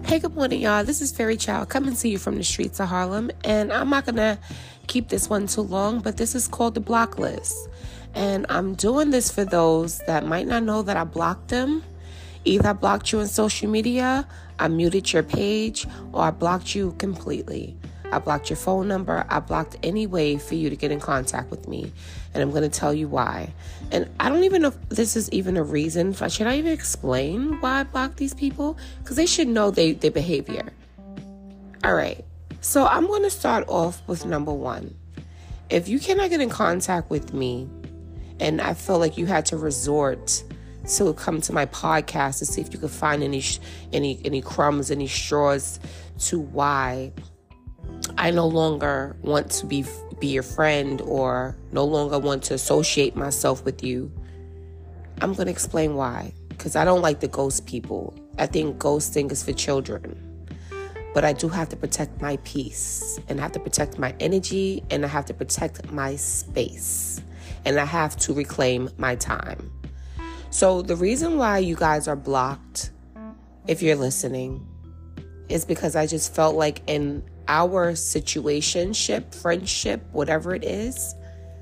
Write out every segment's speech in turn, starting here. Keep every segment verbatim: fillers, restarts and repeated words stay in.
Hey, good morning, y'all. This is Fairy Child coming to you from the streets of Harlem. And I'm not going to keep this one too long, but this is called the block list. And I'm doing this for those that might not know that I blocked them. Either I blocked you on social media, I muted your page, or I blocked you completely. I blocked your phone number. I blocked any way for you to get in contact with me. And I'm going to tell you why. And I don't even know if this is even a reason. Should I even explain why I blocked these people? Because they should know they, their behavior. All right. So I'm going to start off with number one. If you cannot get in contact with me, and I feel like you had to resort to come to my podcast to see if you could find any any any crumbs, any straws to why I no longer want to be be your friend or no longer want to associate myself with you, I'm going to explain why. Because I don't like the ghost people. I think ghosting is for children. But I do have to protect my peace. And I have to protect my energy. And I have to protect my space. And I have to reclaim my time. So the reason why you guys are blocked, if you're listening, is because I just felt like in our situationship, friendship, whatever it is,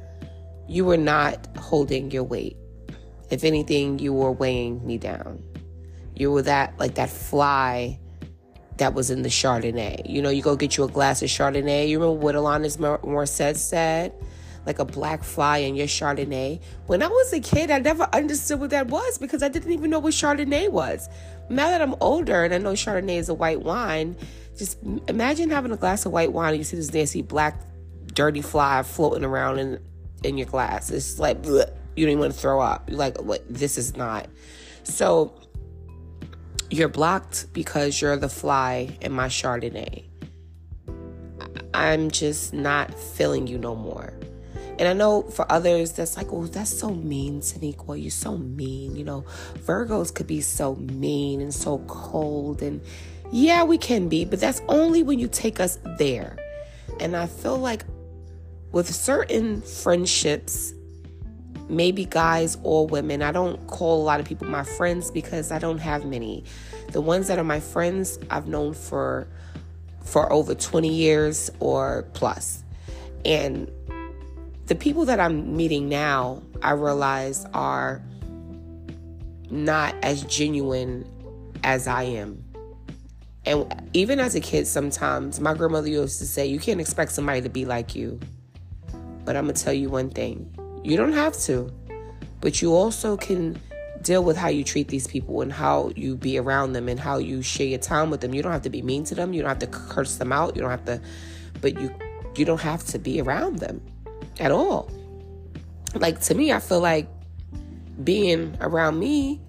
you were not holding your weight. If anything, you were weighing me down. You were that, like that fly that was in the Chardonnay. You know, you go get you a glass of Chardonnay. You remember what Alanis Morissette said? Like a black fly in your Chardonnay. When I was a kid, I never understood what that was because I didn't even know what Chardonnay was. Now that I'm older and I know Chardonnay is a white wine, just imagine having a glass of white wine and you see this nasty black dirty fly floating around in in your glass. It's like, bleh, you don't even want to throw up. You're like, what? This is not. So you're blocked because you're the fly in my Chardonnay. I'm just not feeling you no more. And I know for others, that's like, oh, that's so mean, Taniqua. You're so mean. You know, Virgos could be so mean and so cold. And yeah, we can be, but that's only when you take us there. And I feel like with certain friendships, maybe guys or women, I don't call a lot of people my friends because I don't have many. The ones that are my friends, I've known for for over twenty years or plus. And the people that I'm meeting now, I realize are not as genuine as I am. And even as a kid, sometimes my grandmother used to say, you can't expect somebody to be like you. But I'm going to tell you one thing. You don't have to. But you also can deal with how you treat these people and how you be around them and how you share your time with them. You don't have to be mean to them. You don't have to curse them out. You don't have to, but you, you don't have to be around them at all. Like, to me, I feel like being around me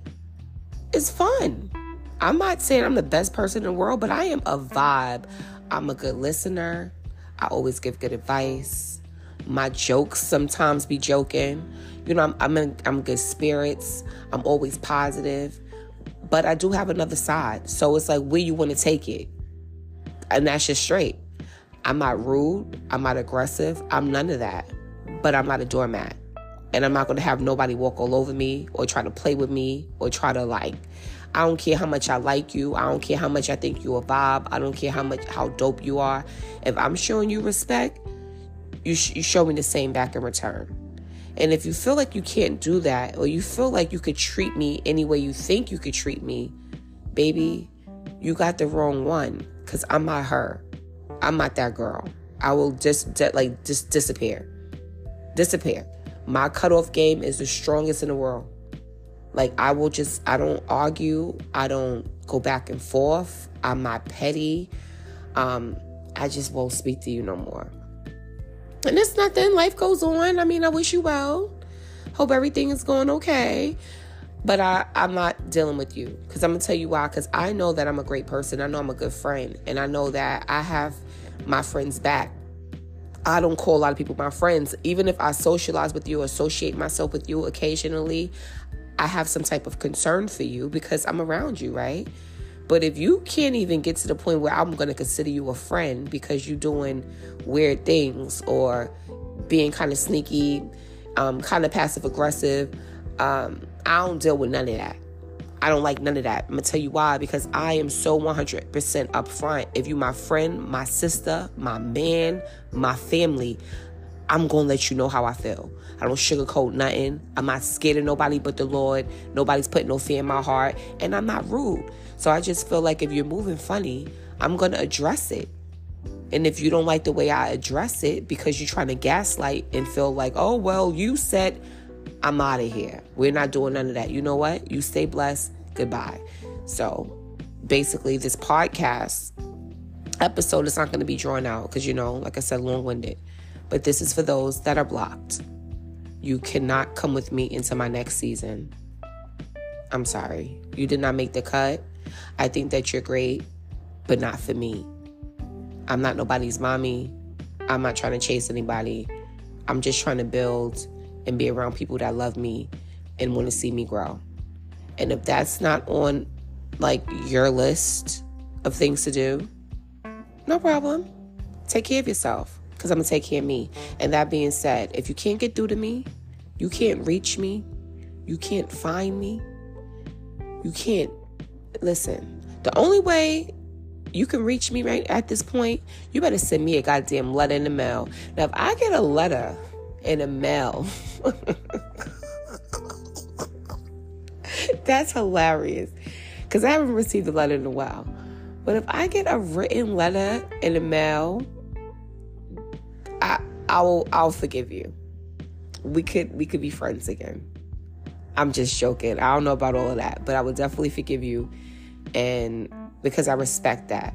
is fun. I'm not saying I'm the best person in the world, but I am a vibe. I'm a good listener. I always give good advice. My jokes sometimes be joking. You know, I'm I'm, in, I'm good spirits. I'm always positive. But I do have another side. So it's like, where you want to take it? And that's just straight. I'm not rude. I'm not aggressive. I'm none of that. But I'm not a doormat. And I'm not going to have nobody walk all over me or try to play with me or try to like, I don't care how much I like you. I don't care how much I think you a vibe. I don't care how much, how dope you are. If I'm showing you respect, you, sh- you show me the same back in return. And if you feel like you can't do that, or you feel like you could treat me any way you think you could treat me, baby, you got the wrong one. Because I'm not her. I'm not that girl. I will just de- like just disappear. Disappear. My cutoff game is the strongest in the world. Like, I will just, I don't argue. I don't go back and forth. I'm not petty. Um, I just won't speak to you no more. And it's nothing. Life goes on. I mean, I wish you well. Hope everything is going okay. But I, I'm not dealing with you. Because I'm going to tell you why. Because I know that I'm a great person. I know I'm a good friend. And I know that I have my friends back. I don't call a lot of people my friends. Even if I socialize with you or associate myself with you occasionally, I have some type of concern for you because I'm around you, right? But if you can't even get to the point where I'm going to consider you a friend because you're doing weird things or being kind of sneaky, um, kind of passive aggressive, um, I don't deal with none of that. I don't like none of that. I'm going to tell you why. Because I am so one hundred percent upfront. If you my friend, my sister, my man, my family, I'm going to let you know how I feel. I don't sugarcoat nothing. I'm not scared of nobody but the Lord. Nobody's putting no fear in my heart. And I'm not rude. So I just feel like if you're moving funny, I'm going to address it. And if you don't like the way I address it because you're trying to gaslight and feel like, oh, well, you said, I'm out of here. We're not doing none of that. You know what? You stay blessed. Goodbye. So basically, this podcast episode is not going to be drawn out because, you know, like I said, long-winded. But this is for those that are blocked. You cannot come with me into my next season. I'm sorry. You did not make the cut. I think that you're great, but not for me. I'm not nobody's mommy. I'm not trying to chase anybody. I'm just trying to build and be around people that love me and want to see me grow. And if that's not on, like, your list of things to do, no problem. Take care of yourself, because I'm going to take care of me. And that being said, if you can't get through to me, you can't reach me, you can't find me, you can't, listen, the only way you can reach me right at this point, you better send me a goddamn letter in the mail. Now, if I get a letter in the mail, that's hilarious, because I haven't received a letter in a while. But if I get a written letter in the mail, I I will I'll forgive you. We could we could be friends again. I'm just joking. I don't know about all of that, but I would definitely forgive you, and because I respect that.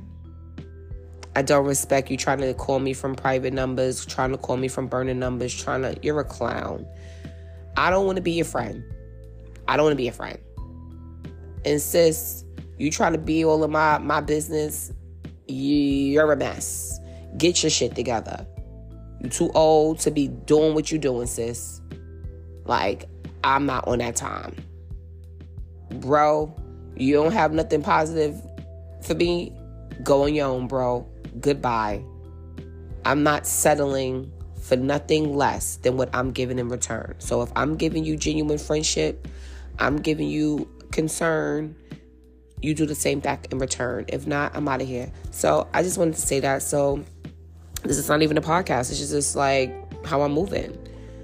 I don't respect you trying to call me from private numbers, trying to call me from burning numbers, trying to, you're a clown. I don't want to be your friend. I don't want to be your friend. And sis, you try to be all of my, my business, you're a mess. Get your shit together. You're too old to be doing what you're doing, sis. Like, I'm not on that time. Bro, you don't have nothing positive for me? Go on your own, bro. Goodbye. I'm not settling for nothing less than what I'm giving in return. So if I'm giving you genuine friendship, I'm giving you concern, you do the same back in return. If not, I'm out of here. So I just wanted to say that. So this is not even a podcast. It's just like how I'm moving.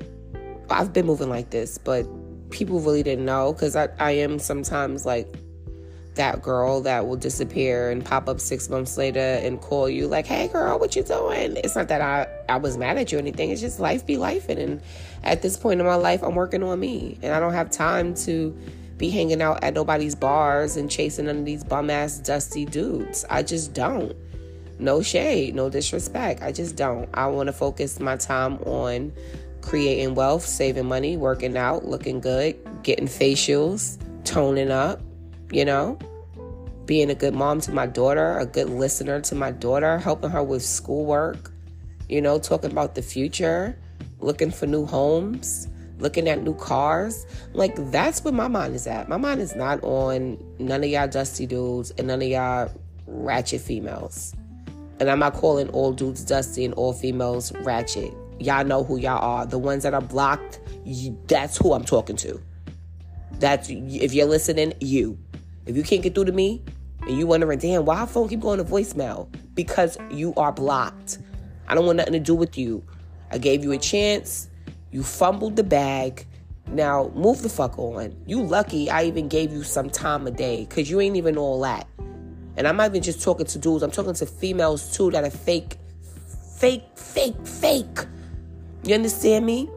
I've been moving like this, but people really didn't know, because I, I am sometimes like that girl that will disappear and pop up six months later and call you like, hey girl, what you doing? It's not that I, I was mad at you or anything. It's just life be lifing. And at this point in my life, I'm working on me. And I don't have time to be hanging out at nobody's bars and chasing none of these bum-ass dusty dudes. I just don't. No shade, no disrespect. I just don't. I want to focus my time on creating wealth, saving money, working out, looking good, getting facials, toning up, you know, being a good mom to my daughter, a good listener to my daughter, helping her with schoolwork, you know, talking about the future, looking for new homes, looking at new cars. Like, that's where my mind is at. My mind is not on none of y'all dusty dudes and none of y'all ratchet females. And I'm not calling all dudes dusty and all females ratchet. Y'all know who y'all are. The ones that are blocked, you, that's who I'm talking to. That's, if you're listening, you. If you can't get through to me and you wondering, damn, why our phone keep going to voicemail? Because you are blocked. I don't want nothing to do with you. I gave you a chance. You fumbled the bag. Now, move the fuck on. You lucky I even gave you some time a day, because you ain't even all that. And I'm not even just talking to dudes. I'm talking to females, too, that are fake, fake, fake, fake. You understand me?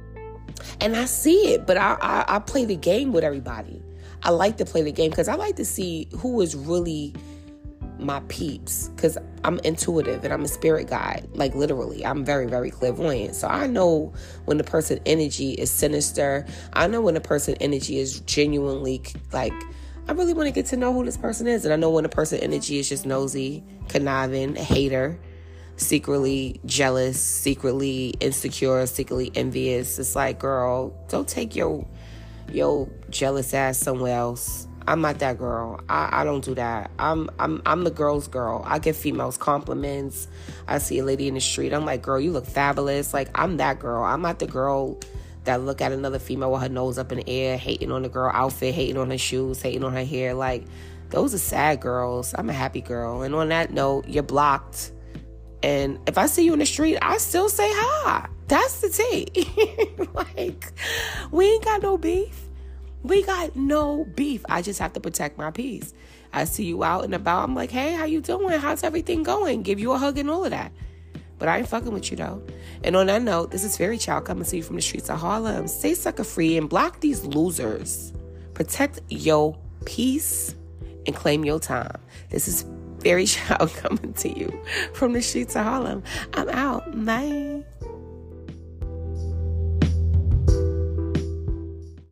And I see it, but I, I, I play the game with everybody. I like to play the game because I like to see who is really my peeps, because I'm intuitive and I'm a spirit guide. Like, literally, I'm very, very clairvoyant. So I know when the person energy is sinister. I know when the person energy is genuinely like, I really want to get to know who this person is. And I know when the person energy is just nosy, conniving, a hater, secretly jealous, secretly insecure, secretly envious. It's like, girl, don't take your your jealous ass somewhere else. I'm not that girl. I, I don't do that. I'm I'm I'm the girl's girl. I give females compliments. I see a lady in the street, I'm like, girl, you look fabulous. Like, I'm that girl. I'm not the girl that look at another female with her nose up in the air, hating on the girl outfit, hating on her shoes, hating on her hair. Like, those are sad girls. I'm a happy girl. And on that note, you're blocked. And if I see you in the street, I still say hi. That's the tea. Like, we ain't got no beef. We got no beef. I just have to protect my peace. I see you out and about. I'm like, hey, how you doing? How's everything going? Give you a hug and all of that. But I ain't fucking with you, though. And on that note, this is Fairy Child coming to you from the streets of Harlem. Stay sucker free and block these losers. Protect your peace and claim your time. This is Fairy Child coming to you from the streets of Harlem. I'm out. Bye.